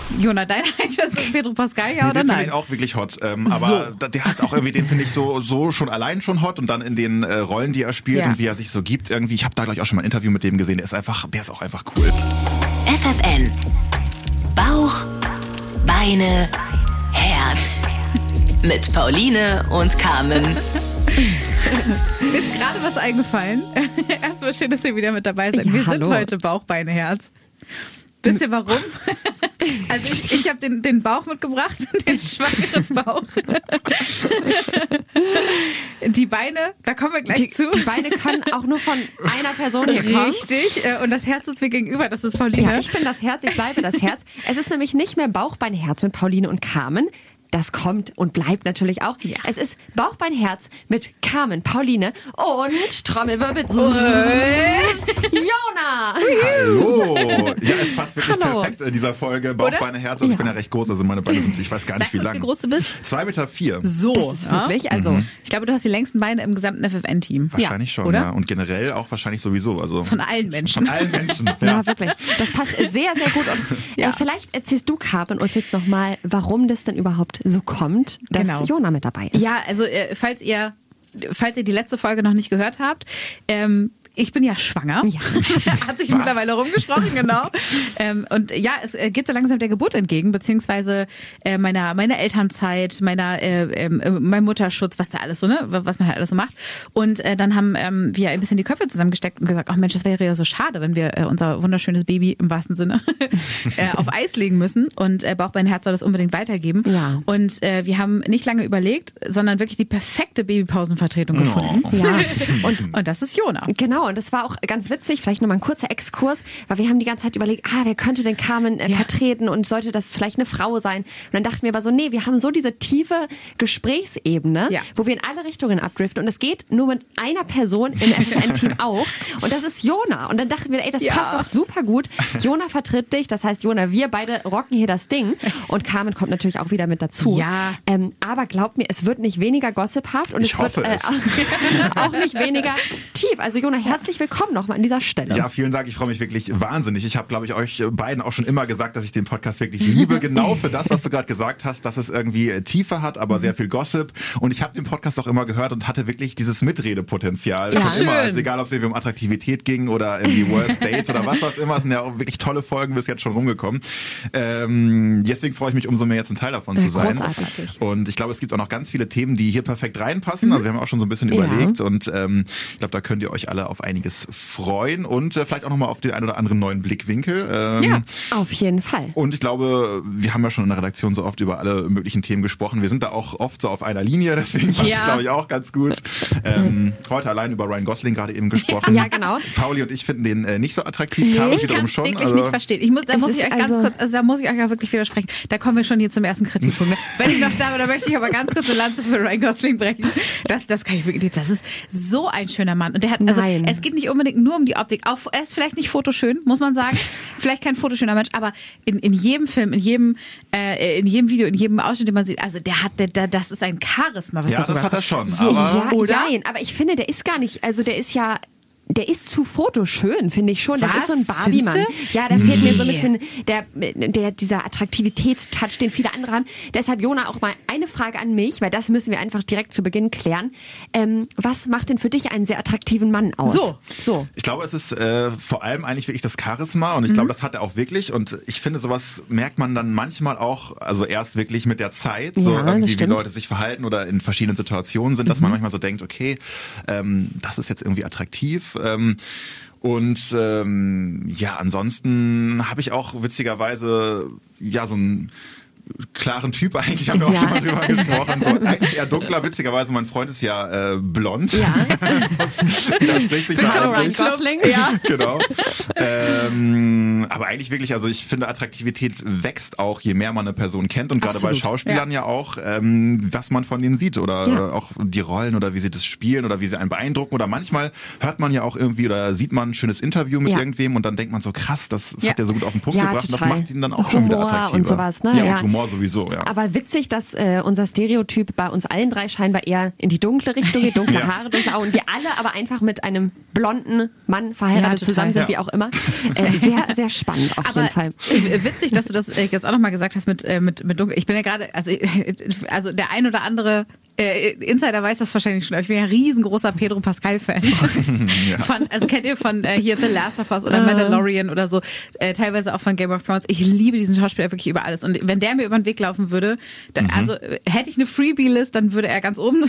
Jona, dein Einschätzung ist Pedro Pascal, ja oder den nein? finde ich auch wirklich hot. Aber der hat auch irgendwie, den finde ich so schon allein schon hot und dann in den Rollen, die er spielt und wie er sich so gibt irgendwie. Ich habe da gleich auch schon mal ein Interview mit dem gesehen. Der ist auch einfach cool. FFN. Bauch, Beine, Herz. Mit Pauline und Carmen. Mir ist gerade was eingefallen. Erstmal schön, dass ihr wieder mit dabei seid. Ja, Wir hallo. sind heute Bauch, Beine, Herz. Wisst ihr warum? Also ich habe den Bauch mitgebracht, den schwangeren Bauch. Die Beine, da kommen wir gleich zu. Die Beine können auch nur von einer Person hier kommen. Richtig. Und das Herz ist mir gegenüber, das ist Pauline. Ja, ich bin das Herz, ich bleibe das Herz. Es ist nämlich nicht mehr Bauch, Bein, Herz mit Pauline und Carmen. Das kommt und bleibt natürlich auch. Ja. Es ist Bauch, Bein, Herz mit Carmen, Pauline und Trommelwirbel. Jona! Hallo! Ja, es passt wirklich Hallo. perfekt in dieser Folge. Bauch, Oder? Beine, Herz. Also ich bin ja recht groß, also meine Beine sind, ich weiß gar nicht, Sag wie uns, lang. wie groß du bist. 2,4 Meter. So. Das ist wirklich, also Ich glaube, du hast die längsten Beine im gesamten FFN-Team. Wahrscheinlich schon, oder? ja. Und generell auch wahrscheinlich sowieso. Also Von allen Menschen. Von allen Menschen, ja. ja. Wirklich. Das passt sehr, sehr gut. Und Ja. vielleicht erzählst du, Carmen, uns jetzt nochmal, warum das denn überhaupt so kommt, dass Genau. Jona mit dabei ist. Ja, also falls ihr die letzte Folge noch nicht gehört habt, ich bin ja schwanger. Ja. Hat sich mittlerweile rumgesprochen, genau. Und ja, es geht so langsam der Geburt entgegen, beziehungsweise meiner Elternzeit, mein Mutterschutz, was da alles so, ne, was man halt alles so macht. Und dann haben wir ein bisschen die Köpfe zusammengesteckt und gesagt, ach Mensch, das wäre ja so schade, wenn wir unser wunderschönes Baby im wahrsten Sinne auf Eis legen müssen. Und Bauch, Bein, Herz soll das unbedingt weitergeben. Ja. Und wir haben nicht lange überlegt, sondern wirklich die perfekte Babypausenvertretung gefunden. Ja. Und das ist Jona. Genau, und das war auch ganz witzig, vielleicht nochmal ein kurzer Exkurs, weil wir haben die ganze Zeit überlegt, wer könnte denn Carmen vertreten und sollte das vielleicht eine Frau sein? Und dann dachten wir aber so, nee, wir haben so diese tiefe Gesprächsebene, wo wir in alle Richtungen abdriften und es geht nur mit einer Person im FFN-Team auch und das ist Jona. Und dann dachten wir, ey, das passt doch super gut. Jona vertritt dich, das heißt Jona, wir beide rocken hier das Ding und Carmen kommt natürlich auch wieder mit dazu. Ja. Aber glaubt mir, es wird nicht weniger gossiphaft und Ich es wird hoffe es. auch nicht weniger tief. Also Jona, herzlich willkommen nochmal an dieser Stelle. Ja, vielen Dank. Ich freue mich wirklich wahnsinnig. Ich habe, glaube ich, euch beiden auch schon immer gesagt, dass ich den Podcast wirklich liebe. Genau für das, was du gerade gesagt hast, dass es irgendwie Tiefe hat, aber sehr viel Gossip. Und ich habe den Podcast auch immer gehört und hatte wirklich dieses Mitredepotenzial. Ja, schon immer. schön. Also egal, ob es irgendwie um Attraktivität ging oder irgendwie Worst Dates oder was auch immer. Es sind ja auch wirklich tolle Folgen bis jetzt schon rumgekommen. Deswegen freue ich mich umso mehr, jetzt ein Teil davon zu sein. Großartig. Und ich glaube, es gibt auch noch ganz viele Themen, die hier perfekt reinpassen. Also wir haben auch schon so ein bisschen überlegt und ich glaube, da könnt ihr euch alle auf einiges freuen und vielleicht auch nochmal auf den einen oder anderen neuen Blickwinkel. Ja, auf jeden Fall. Und ich glaube, wir haben ja schon in der Redaktion so oft über alle möglichen Themen gesprochen. Wir sind da auch oft so auf einer Linie, deswegen passt es, glaube ich, auch ganz gut. Heute allein über Ryan Gosling gerade eben gesprochen. Ja, genau. Pauli und ich finden den nicht so attraktiv. Carmen Ich wiederum kann es schon. wirklich nicht verstehen. Da muss ich euch ja wirklich widersprechen. Da kommen wir schon hier zum ersten Kritikpunkt. Ne? Wenn ich noch da bin, dann möchte ich aber ganz kurz eine Lanze für Ryan Gosling brechen. Das kann ich wirklich nicht. Das ist so ein schöner Mann. Und der hat, also Nein. es geht nicht unbedingt nur um die Optik. Auch, er ist vielleicht nicht fotoschön, muss man sagen. Vielleicht kein fotoschöner Mensch, aber in jedem Film, in jedem Video, in jedem Ausschnitt, den man sieht, also das ist ein Charisma, was Ja, darüber das hat er kommt. schon. So, Aber oder? Nein, aber ich finde, der ist gar nicht, also der ist zu fotoschön, finde ich schon. Das Was? ist so ein Barbie-Mann. Findest du? Ja, da fehlt mir so ein bisschen dieser Attraktivitätstouch, den viele andere haben. Deshalb, Jona, auch mal eine Frage an mich, weil das müssen wir einfach direkt zu Beginn klären. Was macht denn für dich einen sehr attraktiven Mann aus? So. Ich glaube, es ist vor allem eigentlich wirklich das Charisma und ich glaube, das hat er auch wirklich und ich finde, sowas merkt man dann manchmal auch, also erst wirklich mit der Zeit, so Ja, das irgendwie wie stimmt. Leute sich verhalten oder in verschiedenen Situationen sind, dass man manchmal so denkt, okay, das ist jetzt irgendwie attraktiv. Ansonsten habe ich auch witzigerweise so einen klaren Typ eigentlich, haben wir auch schon mal drüber gesprochen. So, eigentlich eher dunkler, witzigerweise, mein Freund ist ja blond. Ja. Das widerspricht sich da Ryan eigentlich. Gosling. Ja. Genau. Aber eigentlich wirklich, also ich finde, Attraktivität wächst auch, je mehr man eine Person kennt und gerade bei Absolut. Schauspielern ja auch, was man von denen sieht oder auch die Rollen oder wie sie das spielen oder wie sie einen beeindrucken oder manchmal hört man ja auch irgendwie oder sieht man ein schönes Interview mit irgendwem und dann denkt man so, krass, das hat er so gut auf den Punkt gebracht und das total. macht ihn dann auch schon wieder Humor attraktiver. und sowas, ne? Ja, und Humor sowieso, ja. Aber witzig, dass unser Stereotyp bei uns allen drei scheinbar eher in die dunkle Richtung geht, dunkle Haare, dunkle Augen. Wir alle aber einfach mit einem blonden Mann verheiratet zusammen sind, wie auch immer. Sehr, sehr spannend auf jeden Fall. Witzig, dass du das jetzt auch nochmal gesagt hast mit dunkel. Ich bin ja gerade, also der ein oder andere Insider weiß das wahrscheinlich schon, aber ich bin ja ein riesengroßer Pedro Pascal-Fan. Also kennt ihr von hier The Last of Us oder Mandalorian oder so, teilweise auch von Game of Thrones. Ich liebe diesen Schauspieler wirklich über alles. Und wenn der mir über den Weg laufen würde, dann, also hätte ich eine Freebie-List, dann würde er ganz oben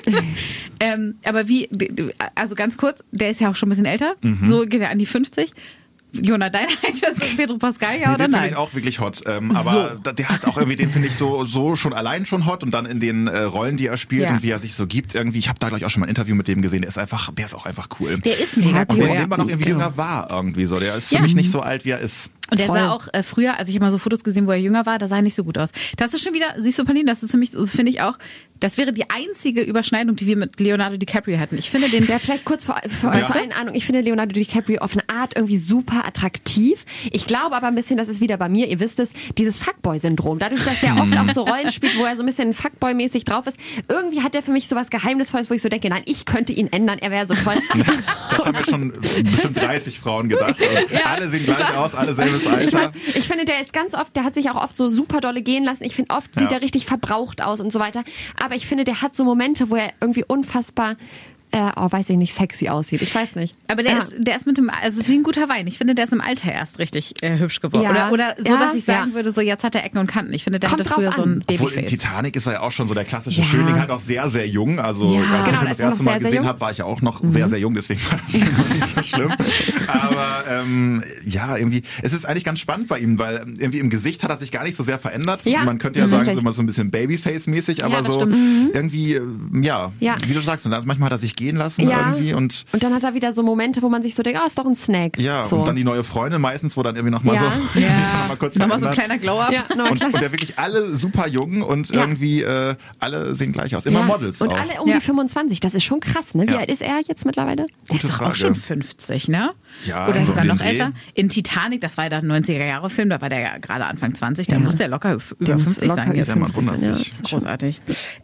stehen. Aber also ganz kurz, der ist ja auch schon ein bisschen älter, so geht er an die 50. Jona, deine Einschätzung ist Pedro Pascal, ja oder nein? Den finde ich auch wirklich hot. Aber der hat auch irgendwie, den finde ich so schon allein schon hot und dann in den Rollen, die er spielt und wie er sich so gibt irgendwie. Ich habe da gleich auch schon mal ein Interview mit dem gesehen. Der ist auch einfach cool. Der ist mega cool. Und den man auch irgendwie jünger war irgendwie so. Der ist für mich nicht so alt, wie er ist. Und der sah auch früher, also ich habe mal so Fotos gesehen, wo er jünger war, da sah er nicht so gut aus. Das ist schon wieder, siehst du, Pauline, das ist nämlich, das finde ich auch, das wäre die einzige Überschneidung, die wir mit Leonardo DiCaprio hätten. Ich finde den... Der vielleicht kurz für euch zur Einordnung, ich finde Leonardo DiCaprio auf eine Art irgendwie super attraktiv. Ich glaube aber ein bisschen, das ist wieder bei mir, ihr wisst es, dieses Fuckboy-Syndrom. Dadurch, dass der oft auch so Rollen spielt, wo er so ein bisschen Fuckboy-mäßig drauf ist, irgendwie hat der für mich so was Geheimnisvolles, wo ich so denke, nein, ich könnte ihn ändern, er wäre so toll. Das haben mir schon bestimmt 30 Frauen gedacht. Alle sehen gleich aus, alle selbes Alter. Ich finde, der ist ganz oft, der hat sich auch oft so super dolle gehen lassen. Ich finde, oft sieht er richtig verbraucht aus und so weiter. Aber ich finde, der hat so Momente, wo er irgendwie unfassbar, weiß ich nicht, sexy aussieht. Ich weiß nicht. Aber der ist mit dem, also wie ein guter Wein. Ich finde, der ist im Alter erst richtig hübsch geworden. Ja. Oder so, dass ich sagen würde, so jetzt hat er Ecken und Kanten. Ich finde, der hatte früher so ein Babyface. Obwohl in Titanic ist er ja auch schon so der klassische Schönling, halt auch sehr, sehr jung. Also als ich ihn das erste Mal gesehen habe, war ich ja auch noch sehr, sehr jung. Deswegen war das nicht so schlimm. Aber irgendwie, es ist eigentlich ganz spannend bei ihm, weil irgendwie im Gesicht hat er sich gar nicht so sehr verändert. Ja. Man könnte ja sagen, so ein bisschen Babyface-mäßig, aber so irgendwie, wie du sagst, manchmal hat er sich gehen lassen irgendwie. Und dann hat er wieder so Momente, wo man sich so denkt, ist doch ein Snack. Ja, so. Und dann die neue Freundin meistens, wo dann irgendwie nochmal so mal kurz nochmal so ein kleiner Glow-Up. Ja, und der wirklich alle super jung und irgendwie alle sehen gleich aus. Immer Models und auch. alle um die 25. Das ist schon krass, ne? Wie alt ist er jetzt mittlerweile? Der ist doch auch schon 50, ne? Ja, oder sogar noch Dreh. älter. In Titanic, das war ja der 90er-Jahre-Film, da war der ja gerade Anfang 20, da muss der locker über 50 sein. Jetzt. Der wundert sich. Großartig.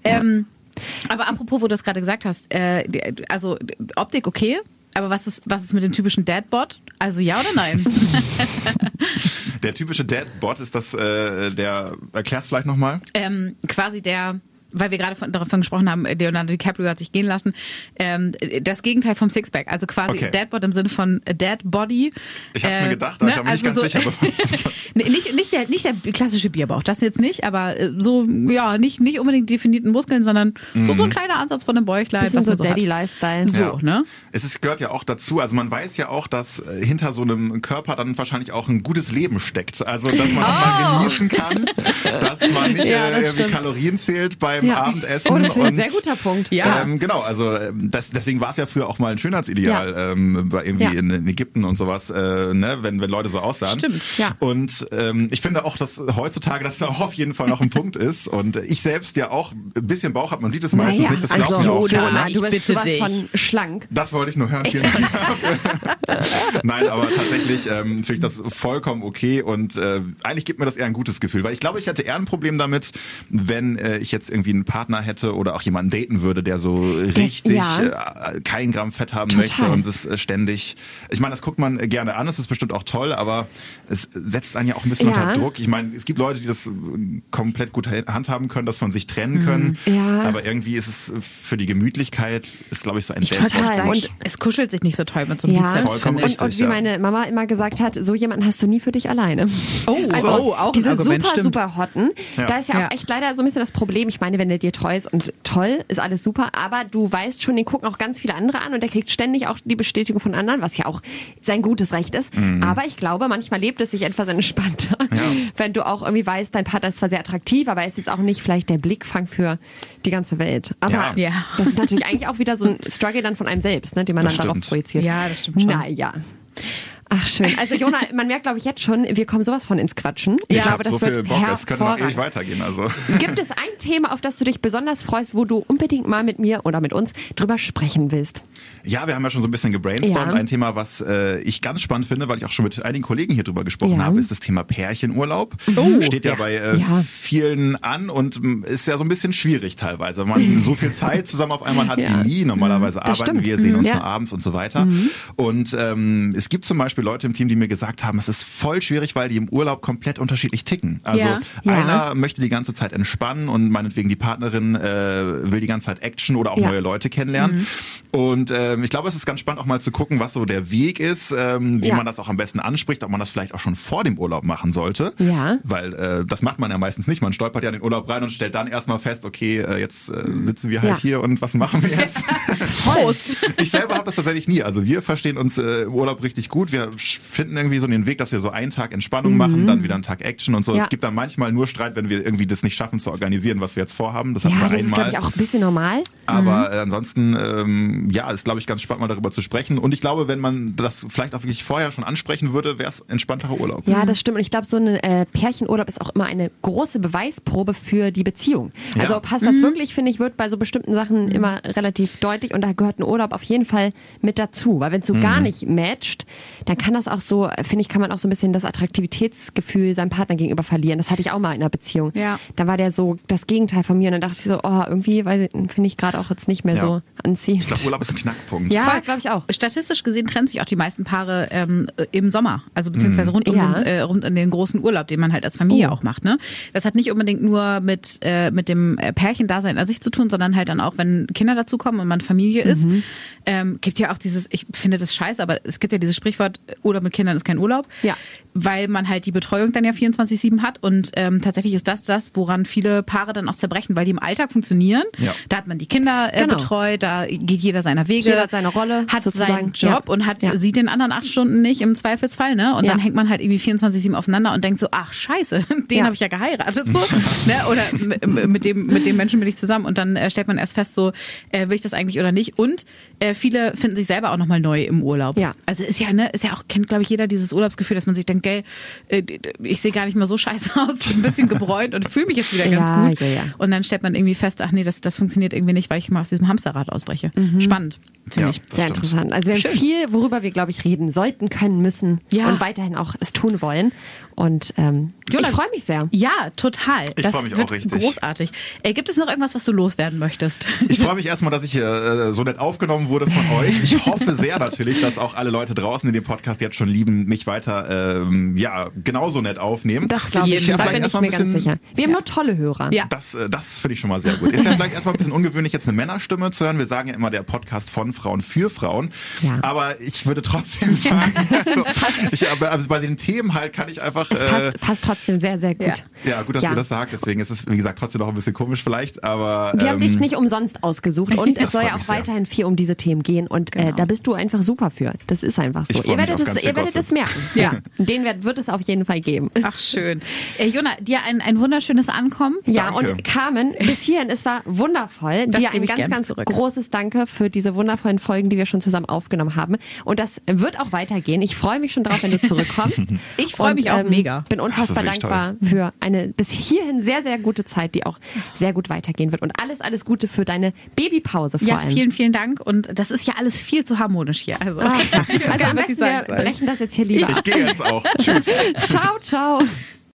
Aber apropos, wo du es gerade gesagt hast, also Optik okay, aber was ist mit dem typischen Dadbot? Also ja oder nein? Der typische Dadbot ist das, erklär's vielleicht nochmal? Quasi weil wir gerade davon gesprochen haben, Leonardo DiCaprio hat sich gehen lassen, das Gegenteil vom Sixpack. Also quasi Dadbot im Sinne von Dead Body. Ich hab's mir gedacht, aber ich war mir nicht ganz sicher. Nicht der klassische Bierbauch, das jetzt nicht, aber so, nicht unbedingt definierten Muskeln, sondern so ein kleiner Ansatz von einem Bäuchlein. Bisschen so Daddy-Lifestyle. So, ne? Es gehört ja auch dazu, also man weiß ja auch, dass hinter so einem Körper dann wahrscheinlich auch ein gutes Leben steckt. Also, dass man auch mal genießen kann, dass man nicht irgendwie Kalorien zählt beim Abendessen. Oh, das ist ein sehr guter Punkt. Ja. Genau, also deswegen war es ja früher auch mal ein Schönheitsideal irgendwie in Ägypten und sowas, wenn Leute so aussahen. Stimmt, ja. Und ich finde auch, dass heutzutage das auch auf jeden Fall noch ein Punkt ist. Und ich selbst ja auch ein bisschen Bauch habe, man sieht es meistens nicht, das glaubt mir auch keiner. Du bist sowas von schlank. Das wollte ich nur hören, vielen Dank. Nein, aber tatsächlich finde ich das vollkommen okay und eigentlich gibt mir das eher ein gutes Gefühl, weil ich glaube, ich hätte eher ein Problem damit, wenn ich jetzt irgendwie einen Partner hätte oder auch jemanden daten würde, der so richtig kein Gramm Fett haben möchte und es ständig, ich meine, das guckt man gerne an, es ist bestimmt auch toll, aber es setzt einen ja auch ein bisschen unter Druck. Ich meine, es gibt Leute, die das komplett gut handhaben können, das von sich trennen können, aber irgendwie ist es für die Gemütlichkeit, ist glaube ich so ein Total. Und es kuschelt sich nicht so toll mit so einem Bizeps. Vollkommen richtig, und wie meine Mama immer gesagt hat, so jemanden hast du nie für dich alleine. Auch diese ein Argument, super Hotten, da ist ja auch echt leider so ein bisschen das Problem, ich meine, wenn der dir treu ist und toll, ist alles super, aber du weißt schon, den gucken auch ganz viele andere an und der kriegt ständig auch die Bestätigung von anderen, was ja auch sein gutes Recht ist. Aber ich glaube, manchmal lebt es sich etwas entspannter, wenn du auch irgendwie weißt, dein Partner ist zwar sehr attraktiv, aber er ist jetzt auch nicht vielleicht der Blickfang für die ganze Welt. Aber das ist natürlich eigentlich auch wieder so ein Struggle dann von einem selbst, ne, den man dann darauf projiziert. Ja, das stimmt schon. Naja. Ach schön. Also Jona, man merkt, glaube ich, jetzt schon, wir kommen sowas von ins Quatschen. Ich glaube, habe das so viel wird Bock, es könnte noch ewig hervorragend. weitergehen. Also. Gibt es ein Thema, auf das du dich besonders freust, wo du unbedingt mal mit mir oder mit uns drüber sprechen willst? Ja, wir haben ja schon so ein bisschen gebrainstormt. Ja. Ein Thema, was ich ganz spannend finde, weil ich auch schon mit einigen Kollegen hier drüber gesprochen habe, ist das Thema Pärchenurlaub. Steht ja bei vielen an und ist ja so ein bisschen schwierig teilweise, wenn man so viel Zeit zusammen auf einmal hat wie nie. Normalerweise Das arbeiten stimmt. wir, sehen uns Ja. nur abends und so weiter. Und es gibt zum Beispiel Leute im Team, die mir gesagt haben, es ist voll schwierig, weil die im Urlaub komplett unterschiedlich ticken. Also Ja. einer möchte die ganze Zeit entspannen und meinetwegen die Partnerin will die ganze Zeit Action oder auch neue Leute kennenlernen. Und ich glaube, es ist ganz spannend auch mal zu gucken, was so der Weg ist, wie man das auch am besten anspricht, ob man das vielleicht auch schon vor dem Urlaub machen sollte. Ja. Weil das macht man ja meistens nicht. Man stolpert ja in den Urlaub rein und stellt dann erstmal fest, okay, jetzt sitzen wir halt hier und was machen wir jetzt? Prost. Ich selber habe das tatsächlich nie. Also wir verstehen uns im Urlaub richtig gut. Wir finden irgendwie so den Weg, dass wir so einen Tag Entspannung machen, dann wieder einen Tag Action und so. Ja. Es gibt dann manchmal nur Streit, wenn wir irgendwie das nicht schaffen zu organisieren, was wir jetzt vorhaben. Das hatten Ja, wir das ist, glaube einmal. ich, auch ein bisschen normal. Aber ansonsten, ist, glaube ich, ganz spannend, mal darüber zu sprechen. Und ich glaube, wenn man das vielleicht auch wirklich vorher schon ansprechen würde, wäre es entspannterer Urlaub. Ja, das stimmt. Und ich glaube, so ein Pärchenurlaub ist auch immer eine große Beweisprobe für die Beziehung. Also Ja. passt das wirklich, finde ich, wird bei so bestimmten Sachen immer relativ deutlich. Und da gehört ein Urlaub auf jeden Fall mit dazu. Weil wenn es so gar nicht matcht, dann kann das auch so, finde ich, kann man auch so ein bisschen das Attraktivitätsgefühl seinem Partner gegenüber verlieren. Das hatte ich auch mal in einer Beziehung. Ja. Da war der so das Gegenteil von mir. Und dann dachte ich so, irgendwie finde ich gerade auch jetzt nicht mehr Ja. so anziehend. Ich glaube, Urlaub ist ein Knackpunkt. Ja, glaube ich auch. Statistisch gesehen trennen sich auch die meisten Paare im Sommer, also beziehungsweise rund um den großen Urlaub, den man halt als Familie auch macht. Ne? Das hat nicht unbedingt nur mit dem Pärchendasein an sich zu tun, sondern halt dann auch, wenn Kinder dazukommen und man Familie ist. Gibt ja auch dieses, ich finde das scheiße, aber es gibt ja dieses Sprichwort, Urlaub mit Kindern ist kein Urlaub. Ja. Weil man halt die Betreuung dann ja 24/7 hat und tatsächlich ist das, woran viele Paare dann auch zerbrechen, weil die im Alltag funktionieren. Ja. Da hat man die Kinder betreut, da geht jeder seiner Wege. Jeder hat seine Rolle, hat sozusagen. seinen Job und sieht den anderen 8 Stunden nicht im Zweifelsfall, ne? Und dann hängt man halt irgendwie 24/7 aufeinander und denkt so, ach scheiße, den habe ich ja geheiratet, so. Ne? Oder mit dem Menschen bin ich zusammen und dann stellt man erst fest, so, will ich das eigentlich oder nicht? Und viele finden sich selber auch nochmal neu im Urlaub. Ja. Also ist ja auch, kennt glaube ich jeder dieses Urlaubsgefühl, dass man sich denkt, gell, ich sehe gar nicht mal so scheiße aus, ein bisschen gebräunt und fühle mich jetzt wieder ganz gut. Ja. Und dann stellt man irgendwie fest, ach nee, das funktioniert irgendwie nicht, weil ich mal aus diesem Hamsterrad ausbreche. Spannend, finde ich. Sehr interessant. Also wir haben viel, worüber wir, glaube ich, reden sollten, können, müssen und weiterhin auch es tun wollen. Und ich freue mich sehr. Ja, total. Ich freue mich auch richtig. Großartig. Gibt es noch irgendwas, was du loswerden möchtest? Ich freue mich erstmal, dass ich so nett aufgenommen wurde von euch. Ich hoffe sehr natürlich, dass auch alle Leute draußen, die den Podcast jetzt schon lieben, mich weiter genauso nett aufnehmen. Das glaube ich. Ja, Da bin ich mir ganz sicher. Wir haben nur tolle Hörer. Ja. Das finde ich schon mal sehr gut. Ist ja vielleicht erstmal ein bisschen ungewöhnlich, jetzt eine Männerstimme zu hören. Wir sagen ja immer der Podcast von Frauen für Frauen. Ja. Aber ich würde trotzdem sagen, also bei den Themen halt kann ich einfach... Es passt trotzdem sehr, sehr gut. Ja, gut, dass ihr das sagt. Deswegen ist es, wie gesagt, trotzdem noch ein bisschen komisch vielleicht. Aber wir haben dich nicht umsonst ausgesucht. Und es soll ja auch sehr. weiterhin viel um diese Themen gehen. Und da bist du einfach super für. Das ist einfach so. Ihr werdet es merken. Ja. Den wird es auf jeden Fall geben. Ach, schön. Jona, dir ein wunderschönes Ankommen. Ja, Danke. und Carmen, bis hierhin, es war wundervoll. Das Dir gebe ein ich ganz, gern ganz zurück. großes Danke für diese wundervollen Folgen, die wir schon zusammen aufgenommen haben. Und das wird auch weitergehen. Ich freue mich schon drauf, wenn du zurückkommst. Ich freue mich auch mega. Bin unfassbar wirklich dankbar für eine bis hierhin sehr, sehr gute Zeit, die auch sehr gut weitergehen wird. Und alles Gute für deine Babypause vor allem. Vielen, vielen Dank. Und das ist ja alles viel zu harmonisch hier. Also, Also am besten, wir brechen das jetzt hier lieber ab. Ich gehe jetzt auch. Tschüss. Ciao, ciao.